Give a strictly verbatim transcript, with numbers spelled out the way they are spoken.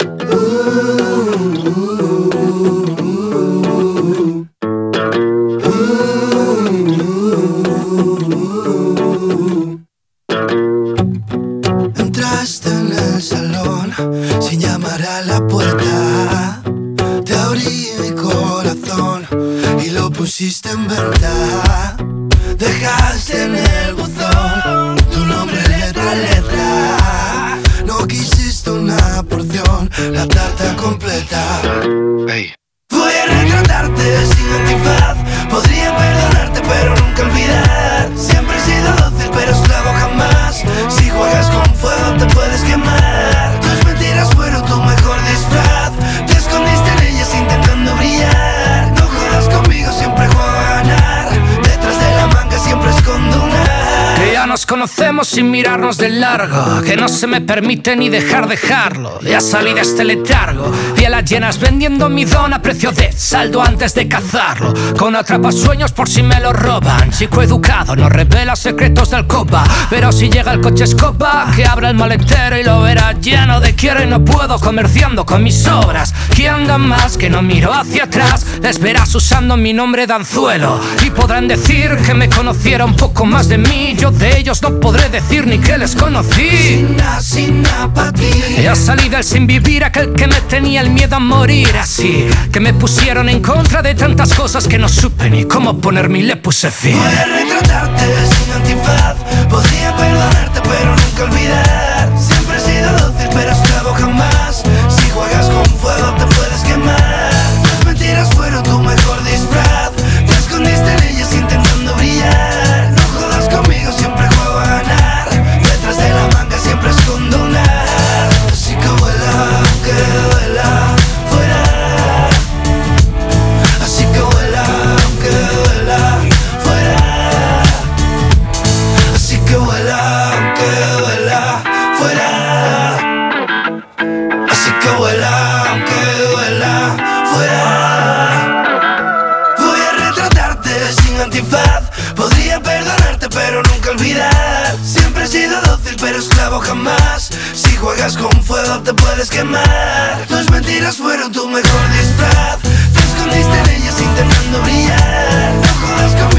Entraste en el salón sin llamar a la puerta. Te abrí mi corazón y lo pusiste en venta. Dejaste en el buzón tu nombre letra a letra. No quisiste una porción, la tarta completa. Hey. Voy a retratarte sin antifaz. Podría perdonarte pero nunca olvidar. Siempre he sido dócil pero esclavo jamás. Si juegas con fuego te puedes quemar. Tus mentiras fueron tu mejor disfraz. Te escondiste en ellas intentando brillar. No jodas conmigo, siempre juego a ganar. Detrás de la manga siempre escondo una. Que ya nos conocemos sin mirarnos de largo. Que no se me permite ni dejar dejarlo. Ya salí de este letargo. Pielas llenas vendiendo mi don a precio de saldo antes de cazarlo. Con atrapasueños por si me lo roban. Chico educado no revela secretos de alcoba. Pero si llega el coche escoba, que abra el maletero y lo verá lleno de quiero y no puedo, comerciando con mis obras. ¿Quién da más que no miro hacia atrás? Les verás usando mi nombre de anzuelo. Y podrán decir que me conociera un poco más de mí. Yo de ellos no podré decir ni que les conocí. Sin nada, sin nada pa' ti. Ya salí del sin vivir, aquel que me tenía el miedo a morir así. Que me pusieron en contra de tantas cosas que no supe ni cómo ponerme y le puse fin. Voy a retratarte sin antifaz. Podría perdonarte pero nunca olvidar. Siempre he sido dócil pero esclavo jamás. Si juegas con fuego te puedes quemar. Tus mentiras fueron tu mejor disfraz. Te escondiste en ellas intentando brillar. No jodas conmigo, siempre juego a ganar. Detrás de la manga siempre escondo una. Así que vuela, que vuela fuera. Así que vuela, que vuela fuera. Así que vuela, que vuela fuera. Así que vuela, que vuela fuera. Voy a retratarte sin antifaz. Podría perdonarte pero nunca olvidar. Siempre he sido dócil pero esclavo jamás. Si juegas con fuego te puedes quemar. Tus mentiras fueron tu mejor disfraz. Te escondiste en ellas intentando brillar. No jodas conmigo.